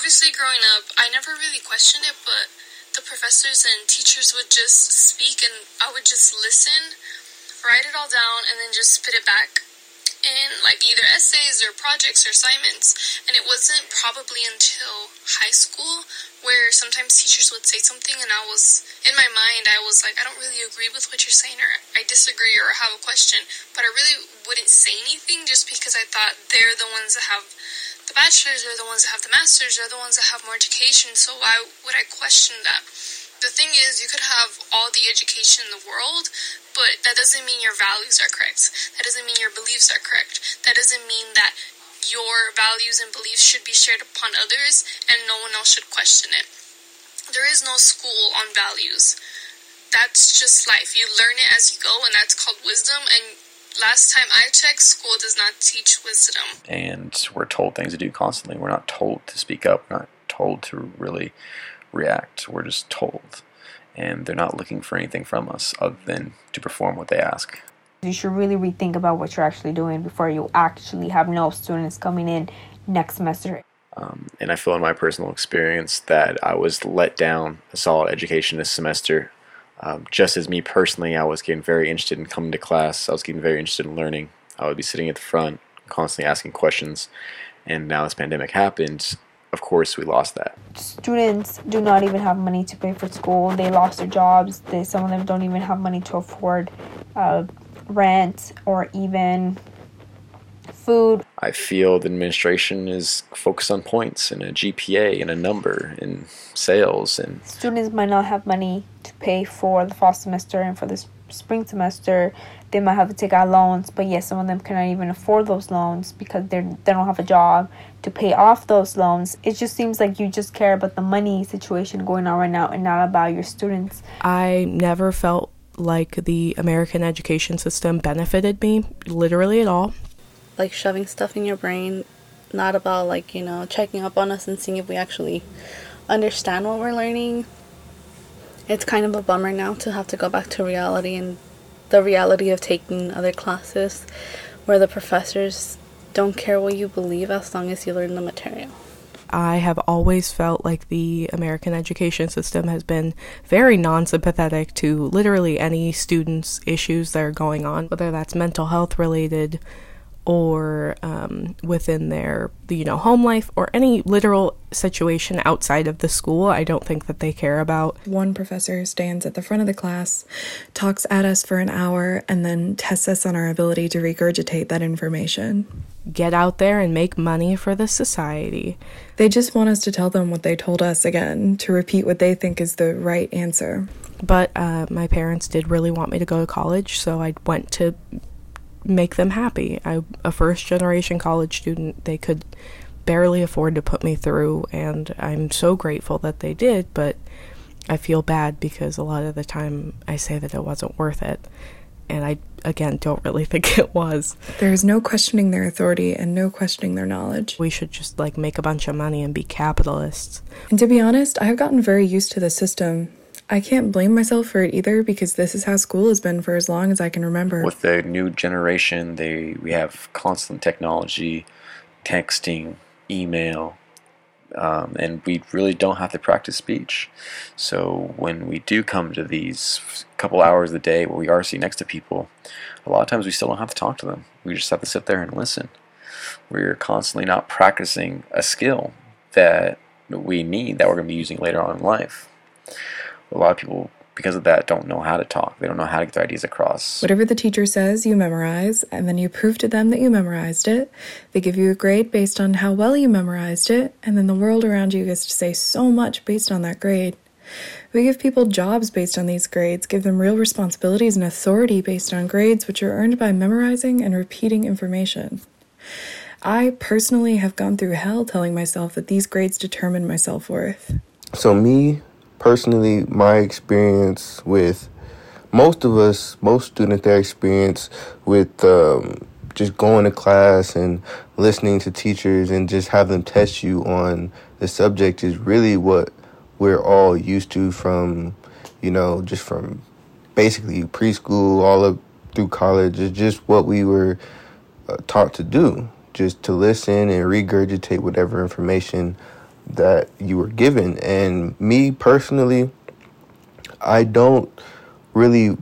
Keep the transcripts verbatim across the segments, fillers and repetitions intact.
Obviously, growing up, I never really questioned it, but the professors and teachers would just speak, and I would just listen, write it all down, and then just spit it back in, like, either essays or projects or assignments. And it wasn't probably until high school where sometimes teachers would say something, and I was, in my mind, I was like, I don't really agree with what you're saying, or I disagree, or have a question, but I really wouldn't say anything just because I thought they're the ones that have the bachelors, they're the ones that have the masters, they're the ones that have more education, so why would I question that? The thing is, you could have all the education in the world, but that doesn't mean your values are correct. That doesn't mean your beliefs are correct. That doesn't mean that your values and beliefs should be shared upon others and no one else should question it. There is no school on values. That's just life. You learn it as you go, and that's called wisdom. And last time I checked, school does not teach wisdom. And we're told things to do constantly. We're not told to speak up. We're not told to really react. We're just told. And they're not looking for anything from us other than to perform what they ask. You should really rethink about what you're actually doing before you actually have no students coming in next semester. Um, and I feel in my personal experience that I was let down a solid education this semester. Um, just as me personally, I was getting very interested in coming to class. I was getting very interested in learning. I would be sitting at the front, constantly asking questions. And now this pandemic happened. Of course, we lost that. Students do not even have money to pay for school. They lost their jobs. They, some of them don't even have money to afford uh, rent or even food. I feel the administration is focused on points and a G P A and a number and sales. And students might not have money to pay for the fall semester and for the spring semester. They might have to take out loans, but yes, some of them cannot even afford those loans because they they don't have a job to pay off those loans. It just seems like you just care about the money situation going on right now and not about your students. I never felt like the American education system benefited me literally at all. Like shoving stuff in your brain, not about like, you know, checking up on us and seeing if we actually understand what we're learning. It's kind of a bummer now to have to go back to reality and the reality of taking other classes where the professors don't care what you believe as long as you learn the material. I have always felt like the American education system has been very non-sympathetic to literally any student's issues that are going on, whether that's mental health related or um, within their, you know, home life or any literal situation outside of the school. I don't think that they care about. One professor stands at the front of the class, talks at us for an hour, and then tests us on our ability to regurgitate that information. Get out there and make money for the society. They just want us to tell them what they told us again, to repeat what they think is the right answer. But uh, my parents did really want me to go to college, so I went to make them happy. I, a first-generation college student, they could barely afford to put me through, and I'm so grateful that they did, but I feel bad because a lot of the time I say that it wasn't worth it, and I, again, don't really think it was. There is no questioning their authority and no questioning their knowledge. We should just, like, make a bunch of money and be capitalists. And to be honest, I've gotten very used to the system. I can't blame myself for it either because this is how school has been for as long as I can remember. With the new generation, they we have constant technology, texting, email, um, and we really don't have to practice speech. So when we do come to these couple hours a day where we are sitting next to people, a lot of times we still don't have to talk to them. We just have to sit there and listen. We're constantly not practicing a skill that we need that we're going to be using later on in life. A lot of people, because of that, don't know how to talk. They don't know how to get their ideas across. Whatever the teacher says, you memorize, and then you prove to them that you memorized it. They give you a grade based on how well you memorized it, and then the world around you gets to say so much based on that grade. We give people jobs based on these grades, give them real responsibilities and authority based on grades, which are earned by memorizing and repeating information. I personally have gone through hell telling myself that these grades determine my self-worth. So me, personally, my experience with most of us, most students, their experience with um, just going to class and listening to teachers and just have them test you on the subject is really what we're all used to from, you know, just from basically preschool all up through college. It's just what we were uh, taught to do, just to listen and regurgitate whatever information that you were given. And me personally, I don't really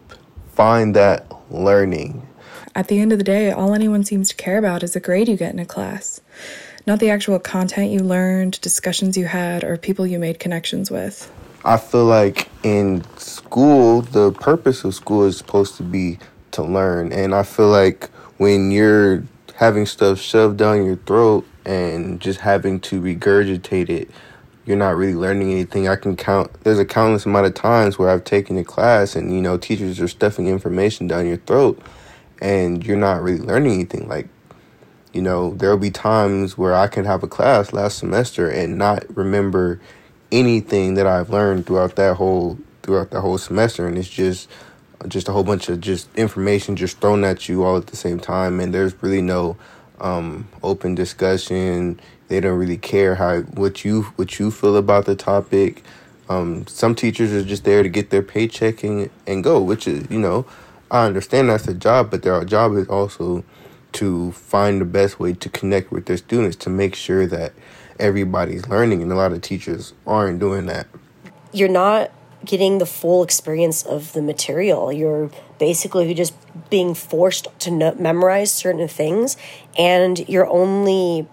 find that learning. At the end of the day, all anyone seems to care about is the grade you get in a class, not the actual content you learned, discussions you had, or people you made connections with. I feel like in school, the purpose of school is supposed to be to learn. And I feel like when you're having stuff shoved down your throat and just having to regurgitate it, you're not really learning anything. I can count, there's a countless amount of times where I've taken a class and, you know, teachers are stuffing information down your throat and you're not really learning anything. Like, you know, there'll be times where I can have a class last semester and not remember anything that I've learned throughout that whole throughout that whole semester, and it's just just a whole bunch of just information just thrown at you all at the same time, and there's really no um, open discussion. They don't really care how what you what you feel about the topic. Um, some teachers are just there to get their paycheck and, and go, which is, you know, I understand that's their job, but their job is also to find the best way to connect with their students to make sure that everybody's learning, and a lot of teachers aren't doing that. You're not getting the full experience of the material. You're basically just being forced to no- memorize certain things, and you're only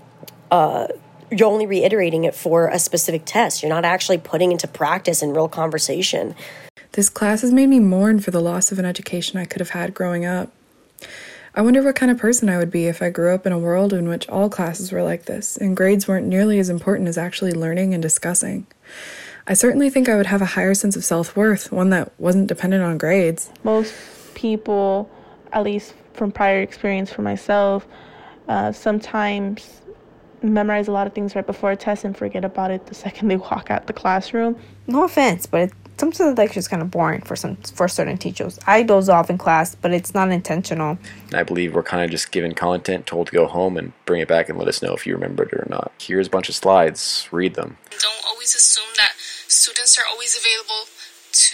uh, you're only reiterating it for a specific test. You're not actually putting into practice in real conversation. This class has made me mourn for the loss of an education I could have had growing up. I wonder what kind of person I would be if I grew up in a world in which all classes were like this, and grades weren't nearly as important as actually learning and discussing. I certainly think I would have a higher sense of self-worth, one that wasn't dependent on grades. Most people, at least from prior experience for myself, uh, sometimes memorize a lot of things right before a test and forget about it the second they walk out the classroom. No offense, but it, sometimes the lecture is kind of boring for some for certain teachers. I doze off in class, but it's not intentional. I believe we're kind of just given content, told to go home and bring it back and let us know if you remembered it or not. Here's a bunch of slides. Read them. Don't always assume that students are always available to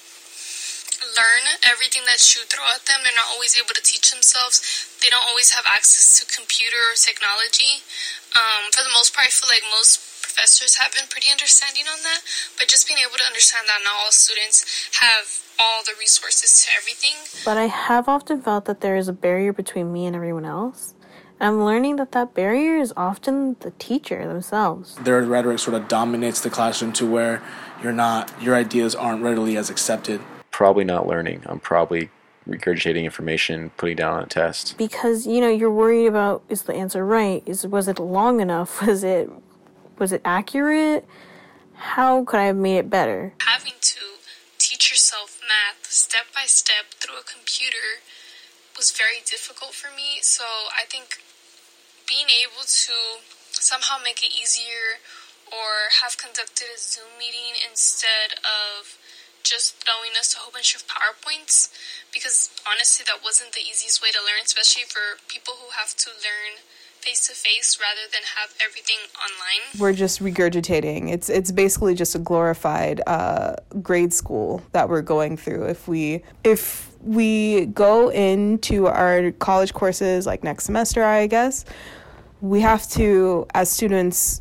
learn everything that you throw at them. They're not always able to teach themselves. They don't always have access to computer or technology. Um, for the most part, I feel like most professors have been pretty understanding on that, but just being able to understand that not all students have all the resources to everything. But I have often felt that there is a barrier between me and everyone else. And I'm learning that that barrier is often the teacher themselves. Their rhetoric sort of dominates the classroom to where you're not, your ideas aren't readily as accepted. Probably not learning. I'm probably regurgitating information, putting down on a test. Because, you know, you're worried about, is the answer right? Is was it long enough? Was it was it accurate? How could I have made it better? Having to teach yourself math step by step through a computer was very difficult for me. So I think being able to somehow make it easier or have conducted a Zoom meeting instead of just throwing us a whole bunch of PowerPoints, because honestly that wasn't the easiest way to learn, especially for people who have to learn face-to-face rather than have everything online. We're just regurgitating. It's it's basically just a glorified uh, grade school that we're going through. If we if we go into our college courses like next semester, I guess, we have to, as students,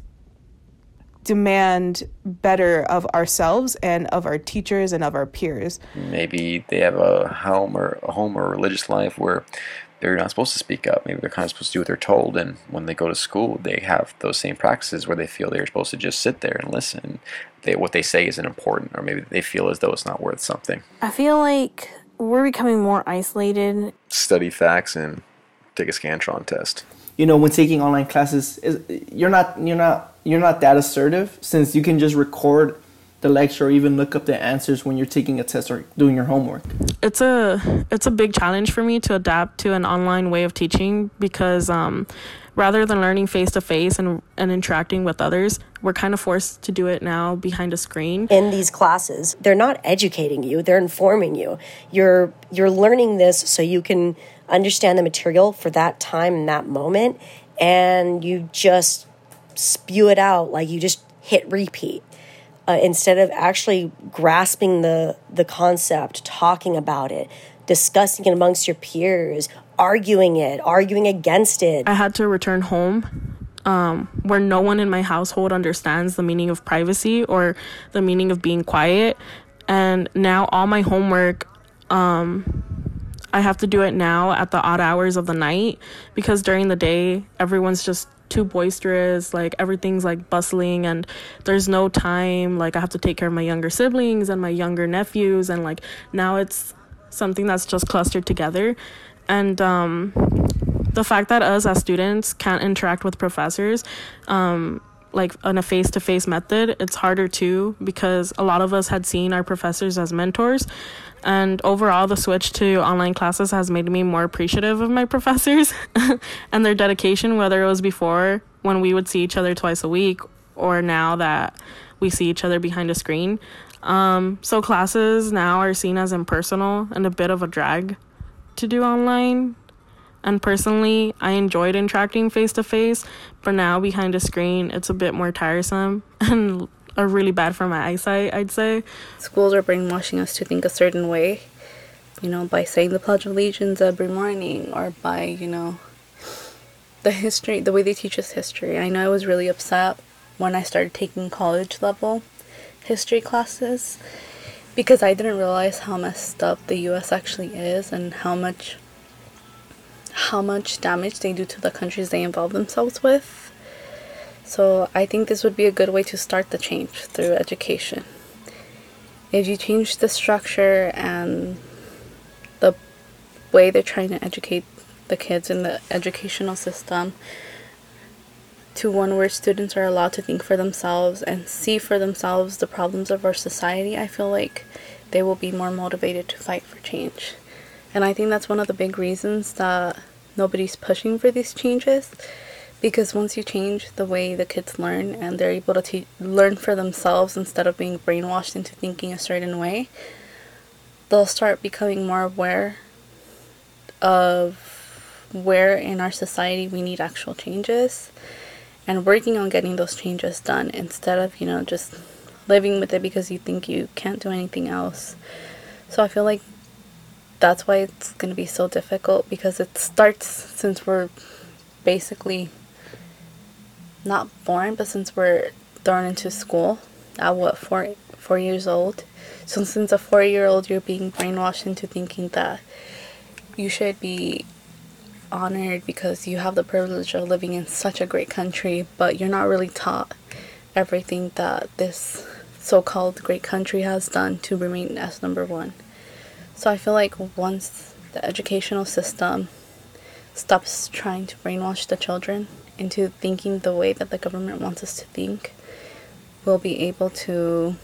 demand better of ourselves and of our teachers and of our peers. Maybe they have a home or a home or religious life where they're not supposed to speak up. Maybe they're kind of supposed to do what they're told, and when they go to school, they have those same practices where they feel they're supposed to just sit there and listen. They, what they say isn't important, or maybe they feel as though it's not worth something. I feel like we're becoming more isolated. Study facts and take a Scantron test. You know, when taking online classes, you're not you're not you're not that assertive, since you can just record the lecture or even look up the answers when you're taking a test or doing your homework. It's a it's a big challenge for me to adapt to an online way of teaching, because um, rather than learning face-to-face and, and interacting with others, we're kind of forced to do it now behind a screen. In these classes, they're not educating you, they're informing you. You're you're learning this so you can understand the material for that time and that moment, and you just spew it out, like you just hit repeat. Uh, instead of actually grasping the, the concept, talking about it, discussing it amongst your peers, arguing it, arguing against it. I had to return home um, where no one in my household understands the meaning of privacy or the meaning of being quiet. And now all my homework, um, I have to do it now at the odd hours of the night, because during the day, everyone's just too boisterous, like everything's like bustling and there's no time. Like I have to take care of my younger siblings and my younger nephews, and like now it's something that's just clustered together. And um, the fact that us as students can't interact with professors, um, like in a face-to-face method, it's harder too, because a lot of us had seen our professors as mentors. And overall, the switch to online classes has made me more appreciative of my professors and their dedication, whether it was before when we would see each other twice a week or now that we see each other behind a screen. Um, so classes now are seen as impersonal and a bit of a drag to do online. And personally, I enjoyed interacting face-to-face, but now behind a screen, it's a bit more tiresome and are really bad for my eyesight, I'd say. Schools are brainwashing us to think a certain way, you know, by saying the Pledge of Allegiance every morning, or by, you know, the history, the way they teach us history. I know I was really upset when I started taking college level history classes, because I didn't realize how messed up the U S actually is, and how much how much damage they do to the countries they involve themselves with. So I think this would be a good way to start the change, through education. If you change the structure and the way they're trying to educate the kids in the educational system to one where students are allowed to think for themselves and see for themselves the problems of our society, I feel like they will be more motivated to fight for change. And I think that's one of the big reasons that nobody's pushing for these changes, because once you change the way the kids learn and they're able to te- learn for themselves instead of being brainwashed into thinking a certain way, they'll start becoming more aware of where in our society we need actual changes and working on getting those changes done, instead of, you know, just living with it because you think you can't do anything else. So I feel like that's why it's going to be so difficult, because it starts since we're basically not born, but since we're thrown into school at what, four, four years old. So since a four-year-old, you're being brainwashed into thinking that you should be honored because you have the privilege of living in such a great country, but you're not really taught everything that this so-called great country has done to remain as number one. So I feel like once the educational system stops trying to brainwash the children into thinking the way that the government wants us to think, we'll be able to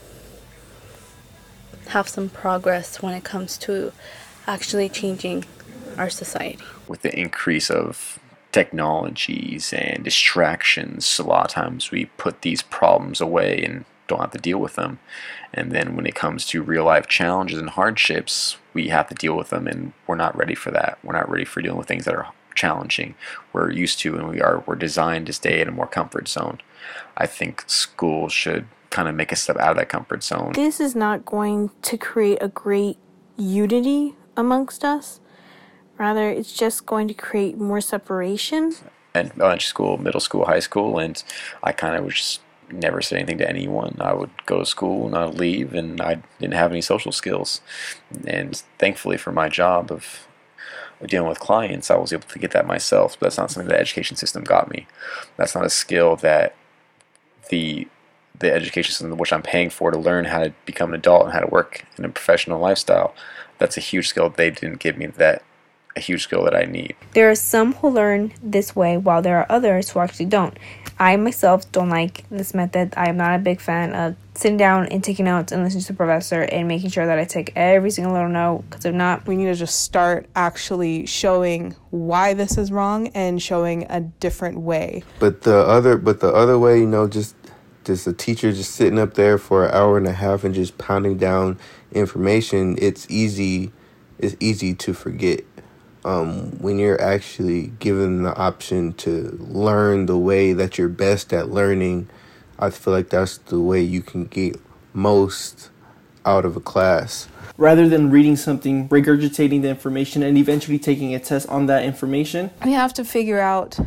have some progress when it comes to actually changing our society. With the increase of technologies and distractions, a lot of times we put these problems away and don't have to deal with them. And then when it comes to real life challenges and hardships, we have to deal with them, and we're not ready for that. We're not ready for dealing with things that are challenging. We're used to, and we are we're designed to stay in a more comfort zone. I think schools should kind of make a step out of that comfort zone. This is not going to create a great unity amongst us. Rather, it's just going to create more separation. And elementary school, middle school, high school, and I kind of was just never say anything to anyone. I would go to school and I'd leave, and I didn't have any social skills. And thankfully for my job of dealing with clients, I was able to get that myself. But that's not something the education system got me. That's not a skill that the the education system which I'm paying for to learn how to become an adult and how to work in a professional lifestyle. That's a huge skill they didn't give me. That a huge skill that I need. There are some who learn this way, while there are others who actually don't. I myself don't like this method. I am not a big fan of sitting down and taking notes and listening to the professor and making sure that I take every single little note, because if not, we need to just start actually showing why this is wrong and showing a different way. But the other, but the other way, you know, just just a teacher just sitting up there for an hour and a half and just pounding down information. It's easy. It's easy to forget. Um, when you're actually given the option to learn the way that you're best at learning, I feel like that's the way you can get most out of a class. Rather than reading something, regurgitating the information, and eventually taking a test on that information. We have to figure out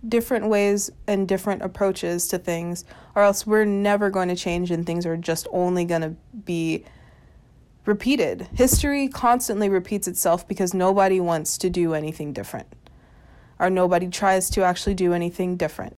different ways and different approaches to things, or else we're never going to change and things are just only going to be repeated. History constantly repeats itself because nobody wants to do anything different, or nobody tries to actually do anything different.